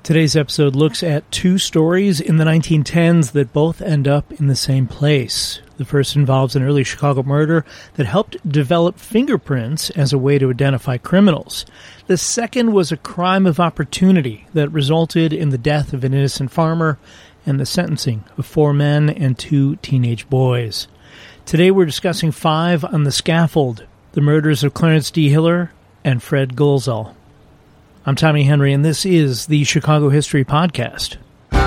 Today's episode looks at two stories in the 1910s that both end up in the same place. The first involves an early Chicago murder that helped develop fingerprints as a way to identify criminals. The second was a crime of opportunity that resulted in the death of an innocent farmer and the sentencing of 4 men and 2 teenage boys. Today we're discussing 5 on the Scaffold, the murders of Clarence D. Hiller and Fred Gulzal. I'm Tommy Henry, and this is the Chicago History Podcast.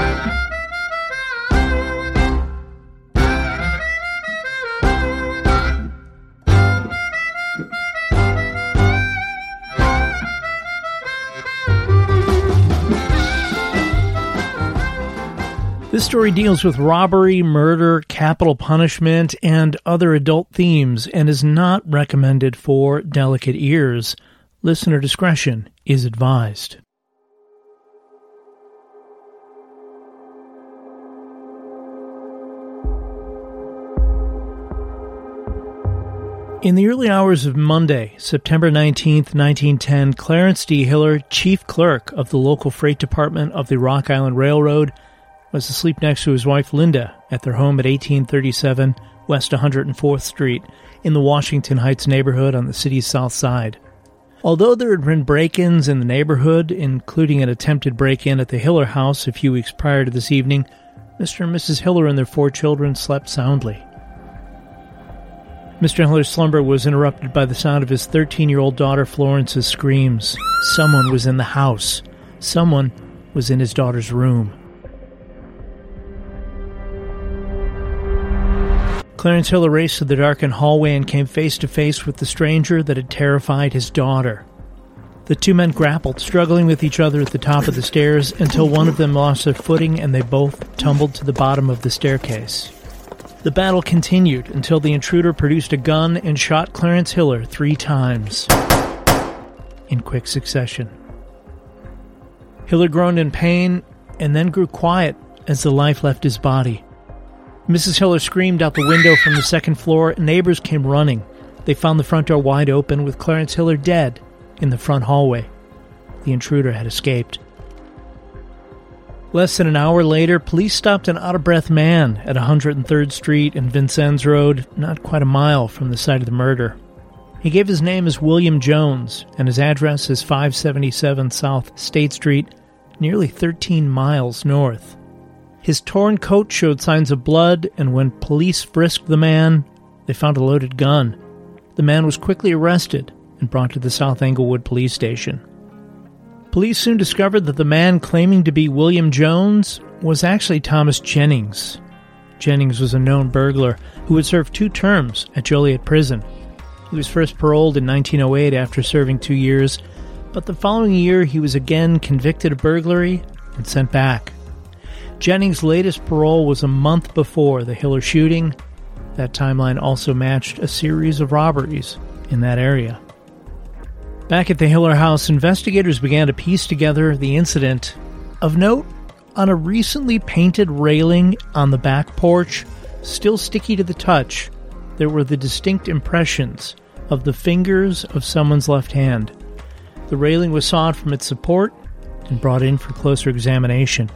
This story deals with robbery, murder, capital punishment, and other adult themes, and is not recommended for delicate ears. Listener discretion is advised. In the early hours of Monday, September 19th, 1910, Clarence D. Hiller, chief clerk of the local freight department of the Rock Island Railroad, was asleep next to his wife Linda at their home at 1837 West 104th Street in the Washington Heights neighborhood on the city's south side. Although there had been break-ins in the neighborhood, including an attempted break-in at the Hiller house a few weeks prior to this evening, Mr. and Mrs. Hiller and their 4 children slept soundly. Mr. Hiller's slumber was interrupted by the sound of his 13-year-old daughter Florence's screams. Someone was in the house. Someone was in his daughter's room. Clarence Hiller raced to the darkened hallway and came face-to-face with the stranger that had terrified his daughter. The 2 men grappled, struggling with each other at the top of the stairs until one of them lost their footing and they both tumbled to the bottom of the staircase. The battle continued until the intruder produced a gun and shot Clarence Hiller 3 times in quick succession. Hiller groaned in pain and then grew quiet as the life left his body. Mrs. Hiller screamed out the window from the 2nd floor, and neighbors came running. They found the front door wide open with Clarence Hiller dead in the front hallway. The intruder had escaped. Less than an hour later, police stopped an out-of-breath man at 103rd Street and Vincennes Road, not quite a mile from the site of the murder. He gave his name as William Jones, and his address is 577 South State Street, nearly 13 miles north. His torn coat showed signs of blood, and when police frisked the man, they found a loaded gun. The man was quickly arrested and brought to the South Englewood police station. Police soon discovered that the man claiming to be William Jones was actually Thomas Jennings. Jennings was a known burglar who had served 2 terms at Joliet Prison. He was first paroled in 1908 after serving 2 years, but the following year he was again convicted of burglary and sent back. Jennings' latest parole was a month before the Hiller shooting. That timeline also matched a series of robberies in that area. Back at the Hiller house, investigators began to piece together the incident. Of note, on a recently painted railing on the back porch, still sticky to the touch, there were the distinct impressions of the fingers of someone's left hand. The railing was sawed from its support and brought in for closer examination.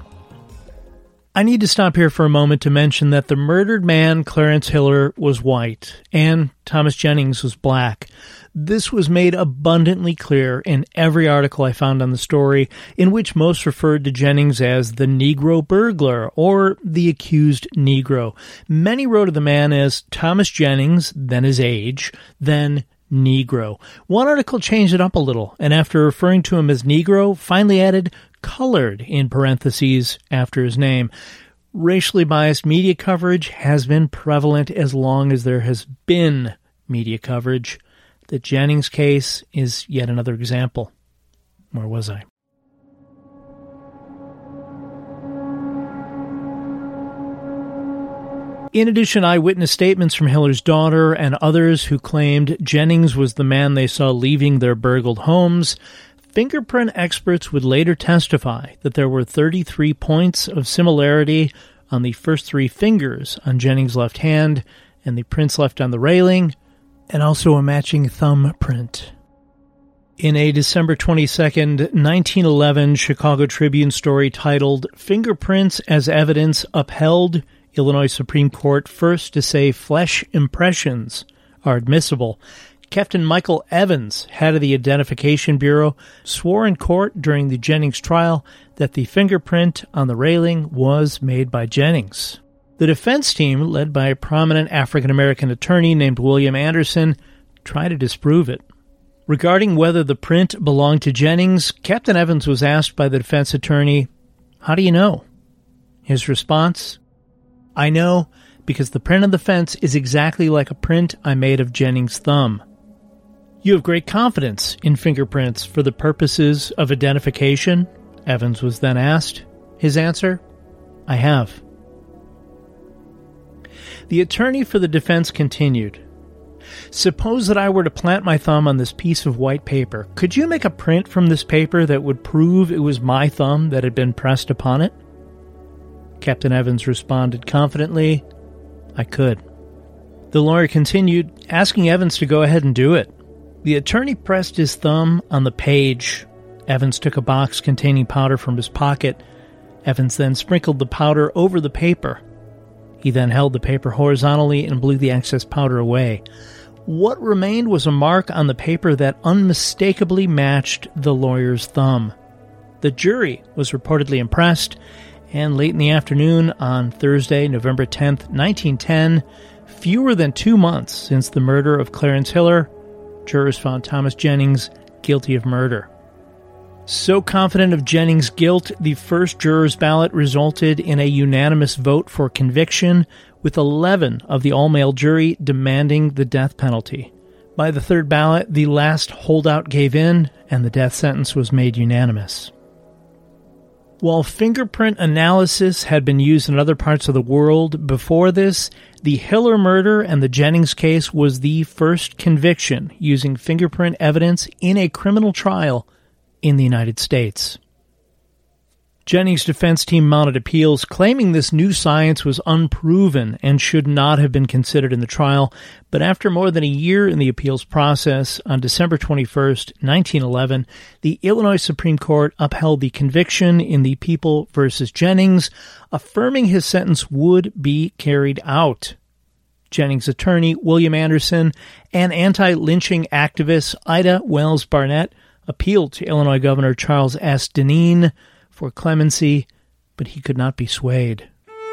I need to stop here for a moment to mention that the murdered man, Clarence Hiller, was white, and Thomas Jennings was black. This was made abundantly clear in every article I found on the story, in which most referred to Jennings as the Negro burglar, or the accused Negro. Many wrote of the man as Thomas Jennings, then his age, then Negro. One article changed it up a little, and after referring to him as Negro, finally added colored in parentheses after his name. Racially biased media coverage has been prevalent as long as there has been media coverage. The Jennings case is yet another example. Where was I? In addition, eyewitness statements from Hiller's daughter and others who claimed Jennings was the man they saw leaving their burgled homes. Fingerprint experts would later testify that there were 33 points of similarity on the first 3 fingers on Jennings' left hand and the prints left on the railing, and also a matching thumb print. In a December 22nd, 1911 Chicago Tribune story titled "Fingerprints as Evidence Upheld," Illinois Supreme Court first to say flesh impressions are admissible, Captain Michael Evans, head of the Identification Bureau, swore in court during the Jennings trial that the fingerprint on the railing was made by Jennings. The defense team, led by a prominent African-American attorney named William Anderson, tried to disprove it. Regarding whether the print belonged to Jennings, Captain Evans was asked by the defense attorney, "How do you know?" His response, "I know because the print on the fence is exactly like a print I made of Jennings' thumb." "You have great confidence in fingerprints for the purposes of identification?" Evans was then asked. His answer, "I have." The attorney for the defense continued, "Suppose that I were to plant my thumb on this piece of white paper. Could you make a print from this paper that would prove it was my thumb that had been pressed upon it?" Captain Evans responded confidently, "I could." The lawyer continued, asking Evans to go ahead and do it. The attorney pressed his thumb on the page. Evans took a box containing powder from his pocket. Evans then sprinkled the powder over the paper. He then held the paper horizontally and blew the excess powder away. What remained was a mark on the paper that unmistakably matched the lawyer's thumb. The jury was reportedly impressed, and late in the afternoon on Thursday, November 10th, 1910, fewer than 2 months since the murder of Clarence Hiller, jurors found Thomas Jennings guilty of murder. So confident of Jennings' guilt, the first juror's ballot resulted in a unanimous vote for conviction, with 11 of the all-male jury demanding the death penalty. By the third ballot, the last holdout gave in, and the death sentence was made unanimous. While fingerprint analysis had been used in other parts of the world before this, the Hiller murder and the Jennings case was the first conviction using fingerprint evidence in a criminal trial in the United States. Jennings' defense team mounted appeals, claiming this new science was unproven and should not have been considered in the trial, but after more than a year in the appeals process, on December 21st, 1911, the Illinois Supreme Court upheld the conviction in the People v. Jennings, affirming his sentence would be carried out. Jennings' attorney, William Anderson, and anti-lynching activist Ida Wells Barnett appealed to Illinois Governor Charles S. Deneen for clemency, but he could not be swayed.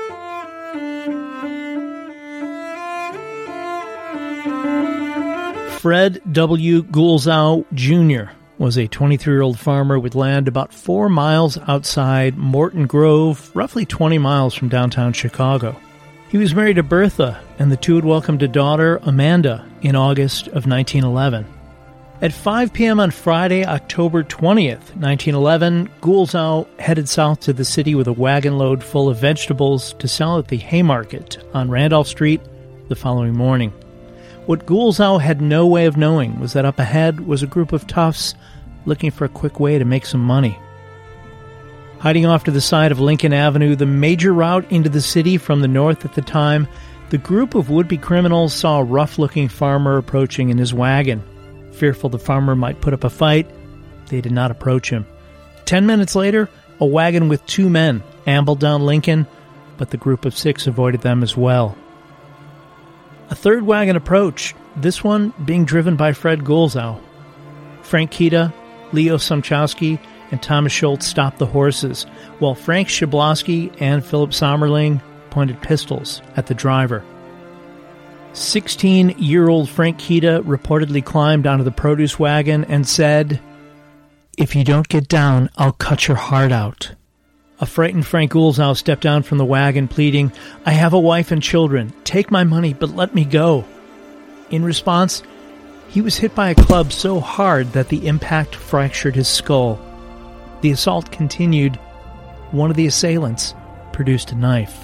Fred W. Goolzow, Jr. was a 23-year-old farmer with land about 4 miles outside Morton Grove, roughly 20 miles from downtown Chicago. He was married to Bertha, and the two had welcomed a daughter, Amanda, in August of 1911. At 5 p.m. on Friday, October 20th, 1911, Goolzow headed south to the city with a wagon load full of vegetables to sell at the Haymarket on Randolph Street the following morning. What Goolzow had no way of knowing was that up ahead was a group of toughs looking for a quick way to make some money. Hiding off to the side of Lincoln Avenue, the major route into the city from the north at the time, the group of would-be criminals saw a rough-looking farmer approaching in his wagon. Fearful the farmer might put up a fight, they did not approach him. 10 minutes later, a wagon with 2 men ambled down Lincoln, but the group of 6 avoided them as well. A third wagon approached, this one being driven by Fred Goolzow. Frank Kita, Leo Sumchowski, and Thomas Schultz stopped the horses, while Frank Schablowski and Philip Sommerling pointed pistols at the driver. 16-year-old Frank Kita reportedly climbed onto the produce wagon and said, "If you don't get down, I'll cut your heart out." A frightened Frank Goolzow stepped down from the wagon, pleading, "I have a wife and children. Take my money, but let me go." In response, he was hit by a club so hard that the impact fractured his skull. The assault continued. One of the assailants produced a knife.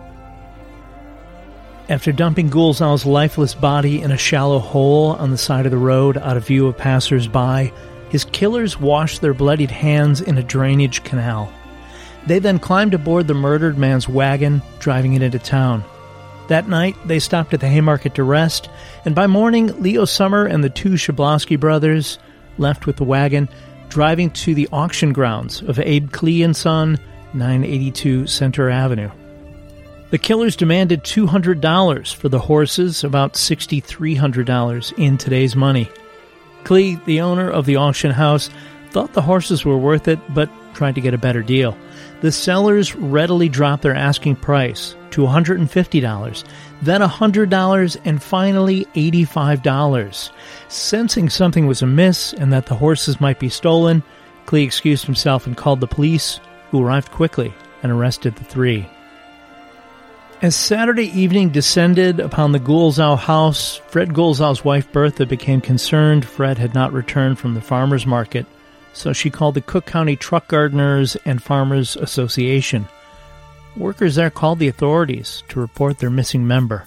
After dumping Goolzow's lifeless body in a shallow hole on the side of the road out of view of passers-by, his killers washed their bloodied hands in a drainage canal. They then climbed aboard the murdered man's wagon, driving it into town. That night, they stopped at the Haymarket to rest, and by morning, Leo Summer and the 2 Schablowski brothers left with the wagon, driving to the auction grounds of Abe Klee & Son, 982 Center Avenue. The killers demanded $200 for the horses, about $6,300 in today's money. Klee, the owner of the auction house, thought the horses were worth it, but tried to get a better deal. The sellers readily dropped their asking price to $150, then $100, and finally $85. Sensing something was amiss and that the horses might be stolen, Klee excused himself and called the police, who arrived quickly and arrested the three. As Saturday evening descended upon the Gulzow house, Fred Gulzow's wife Bertha became concerned Fred had not returned from the farmers market, so she called the Cook County Truck Gardeners and Farmers Association. Workers there called the authorities to report their missing member.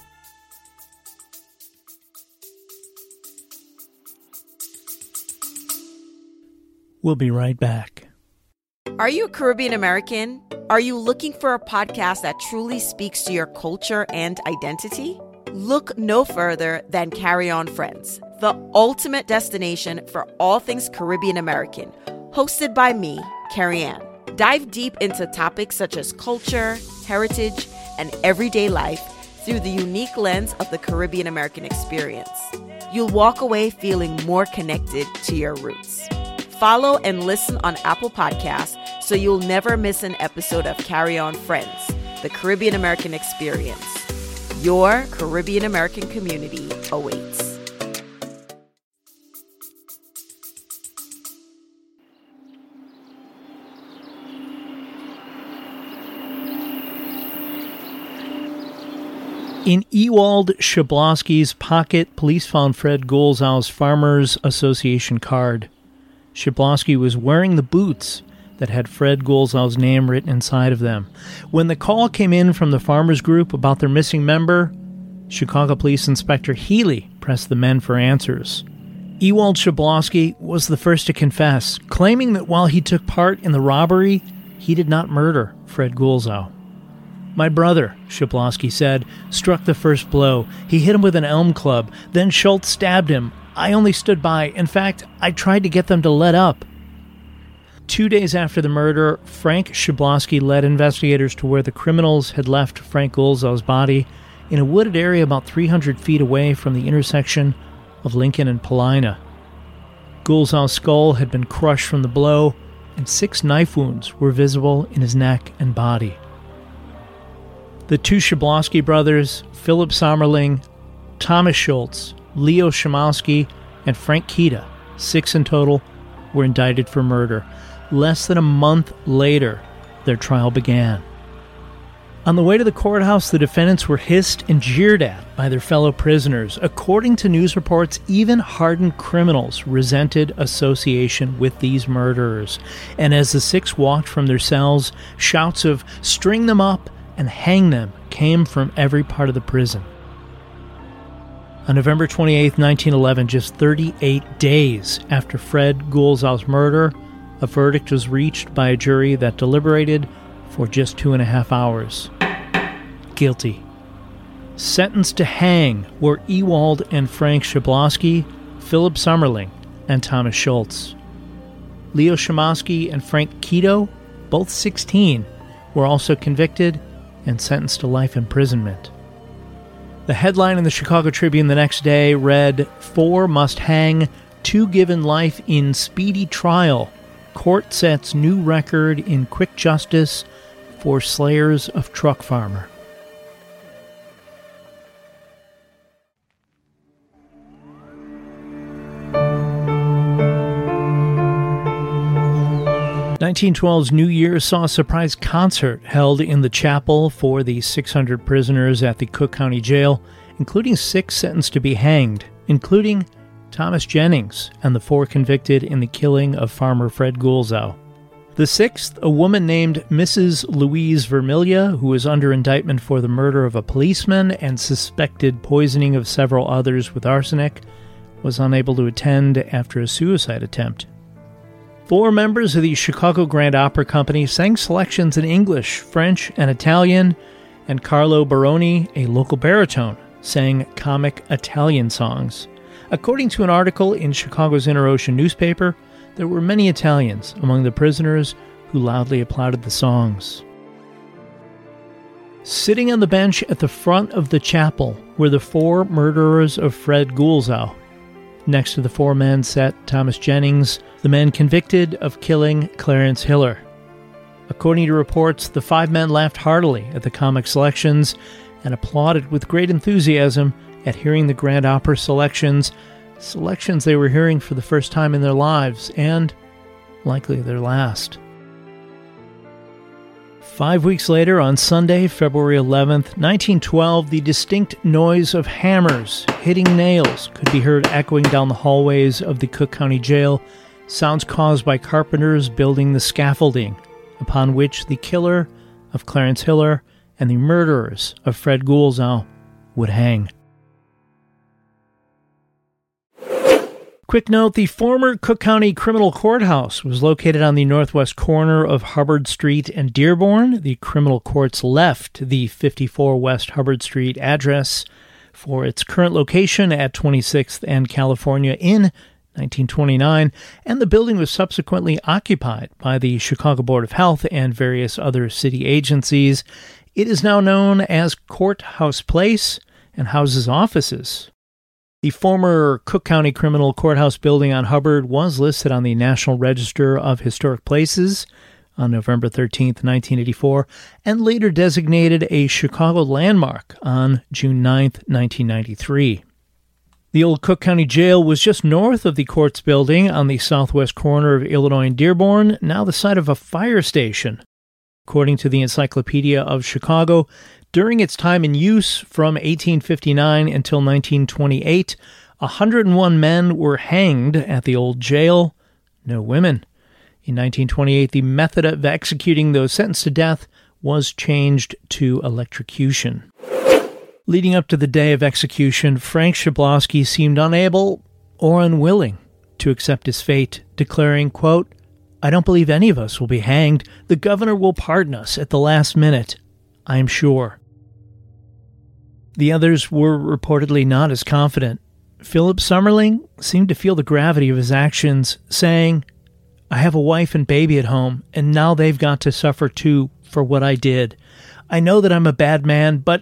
We'll be right back. Are you a Caribbean American? Are you looking for a podcast that truly speaks to your culture and identity? Look no further than Carry On Friends, the ultimate destination for all things Caribbean American, hosted by me, Carrie Ann. Dive deep into topics such as culture, heritage, and everyday life through the unique lens of the Caribbean American experience. You'll walk away feeling more connected to your roots. Follow and listen on Apple Podcasts so you'll never miss an episode of Carry On Friends, the Caribbean American experience. Your Caribbean American community awaits. In Ewald Schablowski's pocket, police found Fred Gulzow's Farmers Association card. Schablowski was wearing the boots that had Fred Gulzow's name written inside of them. When the call came in from the farmers group about their missing member, Chicago Police Inspector Healy pressed the men for answers. Ewald Schablowski was the first to confess, claiming that while he took part in the robbery, he did not murder Fred Gulzow. "My brother," Schablowski said, "struck the first blow. He hit him with an elm club. Then Schultz stabbed him. I only stood by. In fact, I tried to get them to let up." 2 days after the murder, Frank Schablowski led investigators to where the criminals had left Frank Gulzow's body in a wooded area about 300 feet away from the intersection of Lincoln and Paulina. Gulzow's skull had been crushed from the blow, and 6 knife wounds were visible in his neck and body. The 2 Schablowski brothers, Philip Sommerling, Thomas Schultz, Leo Shimowski, and Frank Kita, 6 in total, were indicted for murder. Less than a month later, their trial began. On the way to the courthouse, the defendants were hissed and jeered at by their fellow prisoners. According to news reports, even hardened criminals resented association with these murderers. And as the 6 walked from their cells, shouts of "string them up" and "hang them" came from every part of the prison. On November 28, 1911, just 38 days after Fred Gulzow's murder, a verdict was reached by a jury that deliberated for just 2.5 hours. Guilty. Sentenced to hang were Ewald and Frank Schablowski, Philip Sommerling, and Thomas Schultz. Leo Shimowski and Frank Kita, both 16, were also convicted and sentenced to life imprisonment. The headline in the Chicago Tribune the next day read, "4 must hang, 2 given life in speedy trial. Court sets new record in quick justice for slayers of truck farmer." (1912's New Year saw a surprise concert held in the chapel for the 600 prisoners at the Cook County Jail, including 6 sentenced to be hanged, including Thomas Jennings and the 4 convicted in the killing of farmer Fred Gulzow. The 6th, a woman named Mrs. Louise Vermilia, who was under indictment for the murder of a policeman and suspected poisoning of several others with arsenic, was unable to attend after a suicide attempt. 4 members of the Chicago Grand Opera Company sang selections in English, French, and Italian, and Carlo Baroni, a local baritone, sang comic Italian songs. According to an article in Chicago's Inter-Ocean newspaper, there were many Italians among the prisoners who loudly applauded the songs. Sitting on the bench at the front of the chapel were the 4 murderers of Fred Gulzow. Next to the 4 men sat Thomas Jennings, the man convicted of killing Clarence Hiller. According to reports, the 5 men laughed heartily at the comic selections and applauded with great enthusiasm at hearing the Grand Opera selections they were hearing for the first time in their lives, and likely their last. 5 weeks later, on Sunday, February 11th, 1912, the distinct noise of hammers hitting nails could be heard echoing down the hallways of the Cook County Jail, sounds caused by carpenters building the scaffolding upon which the killer of Clarence Hiller and the murderers of Fred Gulzow would hang. Quick note, the former Cook County Criminal Courthouse was located on the northwest corner of Hubbard Street and Dearborn. The criminal courts left the 54 West Hubbard Street address for its current location at 26th and California in 1929, and the building was subsequently occupied by the Chicago Board of Health and various other city agencies. It is now known as Courthouse Place and houses offices. The former Cook County Criminal Courthouse building on Hubbard was listed on the National Register of Historic Places on November 13, 1984, and later designated a Chicago landmark on June 9, 1993. The old Cook County Jail was just north of the courts building on the southwest corner of Illinois and Dearborn, now the site of a fire station. According to the Encyclopedia of Chicago, during its time in use from 1859 until 1928, 101 men were hanged at the old jail, no women. In 1928, the method of executing those sentenced to death was changed to electrocution. Leading up to the day of execution, Frank Shablowski seemed unable or unwilling to accept his fate, declaring, quote, "I don't believe any of us will be hanged. The governor will pardon us at the last minute, I am sure." The others were reportedly not as confident. Philip Summerling seemed to feel the gravity of his actions, saying, "I have a wife and baby at home, and now they've got to suffer too for what I did. I know that I'm a bad man, but...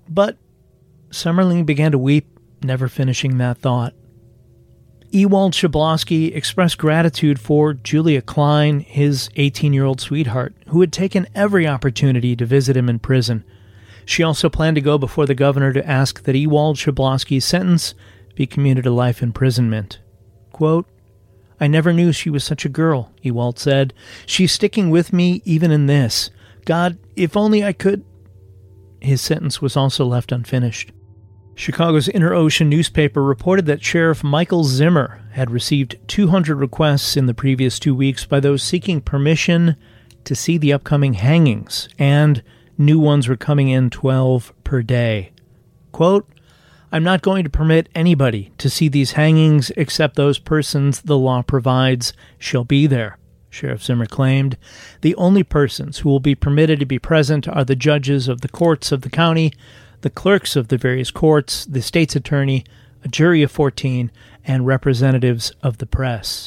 Summerling began to weep, never finishing that thought. Ewald Shablowski expressed gratitude for Julia Klein, his 18-year-old sweetheart, who had taken every opportunity to visit him in prison. She also planned to go before the governor to ask that Ewald Shablowski's sentence be commuted to life imprisonment. Quote, "I never knew she was such a girl," Ewald said. "She's sticking with me even in this. God, if only I could..." His sentence was also left unfinished. Chicago's Inter-Ocean newspaper reported that Sheriff Michael Zimmer had received 200 requests in the previous 2 weeks by those seeking permission to see the upcoming hangings, and new ones were coming in 12 per day. Quote, "I'm not going to permit anybody to see these hangings except those persons the law provides shall be there," Sheriff Zimmer claimed. "The only persons who will be permitted to be present are the judges of the courts of the county, the clerks of the various courts, the state's attorney, a jury of 14, and representatives of the press."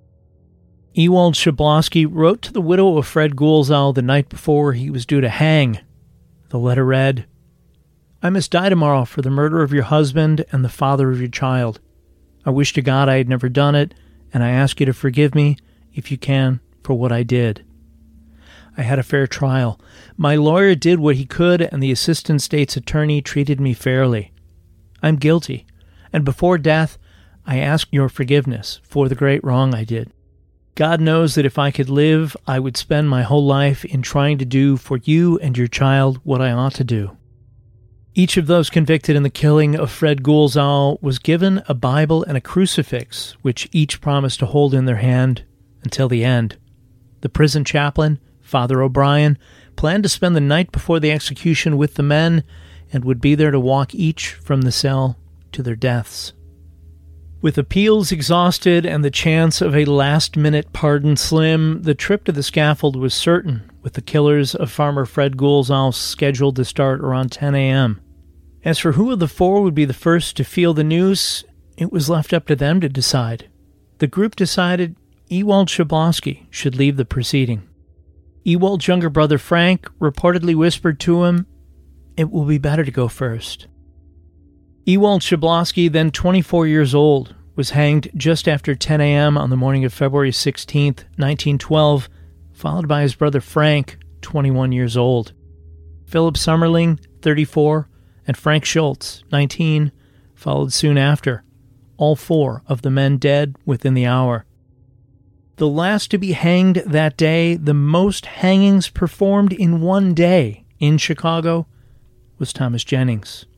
Ewald Shablowski wrote to the widow of Fred Gulzow the night before he was due to hang. The letter read, "I must die tomorrow for the murder of your husband and the father of your child. I wish to God I had never done it, and I ask you to forgive me, if you can, for what I did. I had a fair trial. My lawyer did what he could, and the assistant state's attorney treated me fairly. I'm guilty, and before death, I ask your forgiveness for the great wrong I did. God knows that if I could live, I would spend my whole life in trying to do for you and your child what I ought to do." Each of those convicted in the killing of Fred Gulzow was given a Bible and a crucifix, which each promised to hold in their hand until the end. The prison chaplain, Father O'Brien, planned to spend the night before the execution with the men and would be there to walk each from the cell to their deaths. With appeals exhausted and the chance of a last-minute pardon slim, the trip to the scaffold was certain, with the killers of Farmer Fred Gulzow scheduled to start around 10 a.m. As for who of the 4 would be the first to feel the noose, it was left up to them to decide. The group decided Ewald Schablowski should leave the proceeding. Ewald's younger brother Frank reportedly whispered to him, "It will be better to go first." Ewald Schablowski, then 24 years old, was hanged just after 10 a.m. on the morning of February 16, 1912, followed by his brother Frank, 21 years old. Philip Summerling, 34, and Frank Schultz, 19, followed soon after, all four of the men dead within the hour. The last to be hanged that day, the most hangings performed in one day in Chicago, was Thomas Jennings.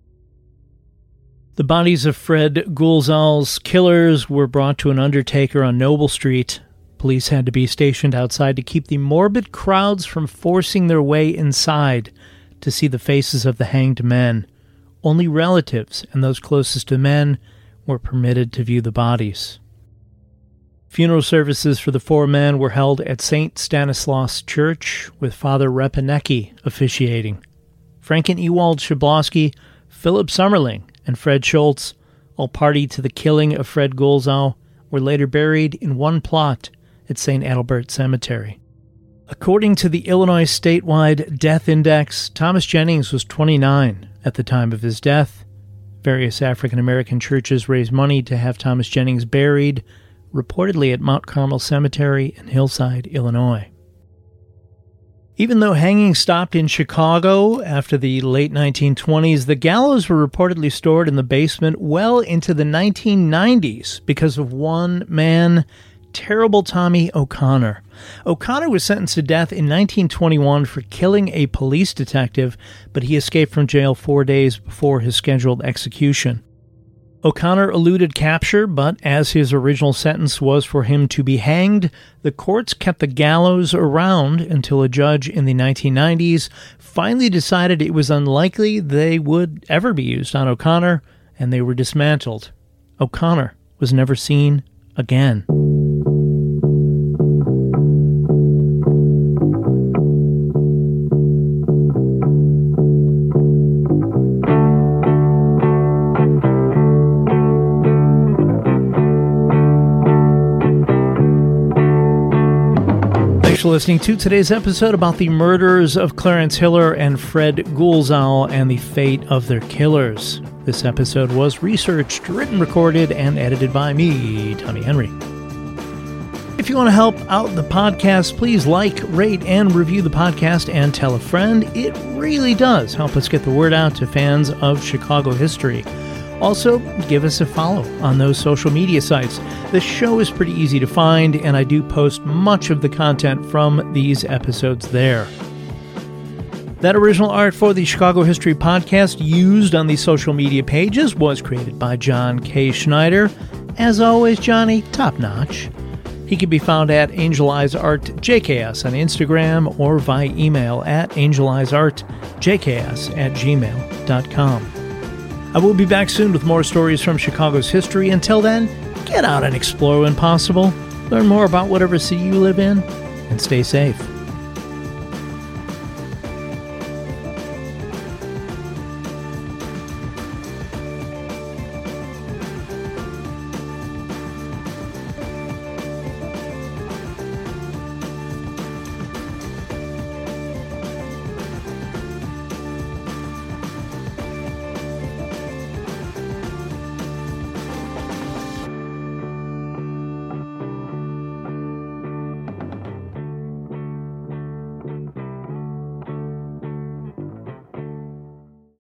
The bodies of Fred Gulzal's killers were brought to an undertaker on Noble Street. Police had to be stationed outside to keep the morbid crowds from forcing their way inside to see the faces of the hanged men. Only relatives and those closest to men were permitted to view the bodies. Funeral services for the four men were held at St. Stanislaus Church, with Father Repenecki officiating. Frank and Ewald Schablowski, Philip Summerling, and Fred Schultz, all party to the killing of Fred Gulzal, were later buried in one plot at St. Adalbert Cemetery. According to the Illinois statewide death index, Thomas Jennings was 29 at the time of his death. Various African-American churches raised money to have Thomas Jennings buried, reportedly at Mount Carmel Cemetery in Hillside, Illinois. Even though hanging stopped in Chicago after the late 1920s, the gallows were reportedly stored in the basement well into the 1990s because of one man, Terrible Tommy O'Connor. O'Connor was sentenced to death in 1921 for killing a police detective, but he escaped from jail 4 days before his scheduled execution. O'Connor eluded capture, but as his original sentence was for him to be hanged, the courts kept the gallows around until a judge in the 1990s finally decided it was unlikely they would ever be used on O'Connor, and they were dismantled. O'Connor was never seen again. Thanks for listening to today's episode about the murders of Clarence Hiller and Fred Gulzal and the fate of their killers. This episode was researched, written, recorded, and edited by me, Tommy Henry. If you want to help out the podcast, please like, rate, and review the podcast and tell a friend. It really does help us get the word out to fans of Chicago history. Also, give us a follow on those social media sites. The show is pretty easy to find, and I do post much of the content from these episodes there. That original art for the Chicago History Podcast used on the social media pages was created by John K. Schneider. As always, Johnny, top notch. He can be found at Angel Eyes Art JKS on Instagram or via email at angeleyesartjks@gmail.com. I will be back soon with more stories from Chicago's history. Until then, get out and explore when possible. Learn more about whatever city you live in, and stay safe.